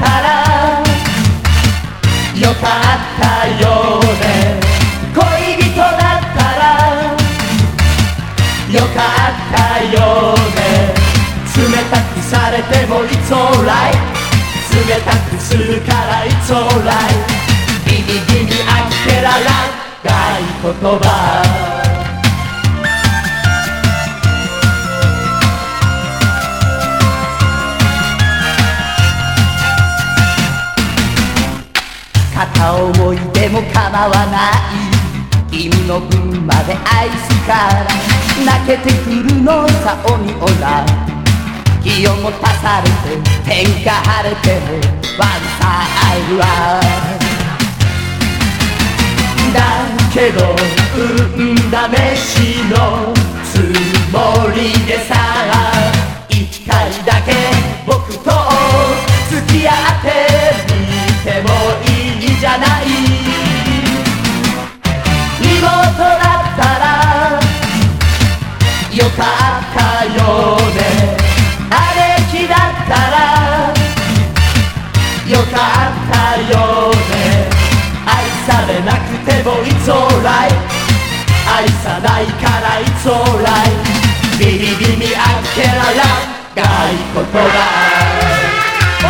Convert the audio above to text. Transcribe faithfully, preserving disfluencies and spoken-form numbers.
ったらよかったよね、恋人だったらよかったよね、冷たくされても It's alright、 冷たくするから It's alright、 ギミギミあっけららがい言葉、片思いでも構わない、君の分まで愛すから泣けてくるのさ鬼オラ、気を持たされて天下晴れてもワンサイはだけど運試しのつもりでさ、一回だけ僕と付き合ってみてもいいじゃない、リモートだったらよかったよね、あれきだったらよかったよね、愛されなくても It's alright、 愛さないから It's alright、 ビリビリあっけららがい言葉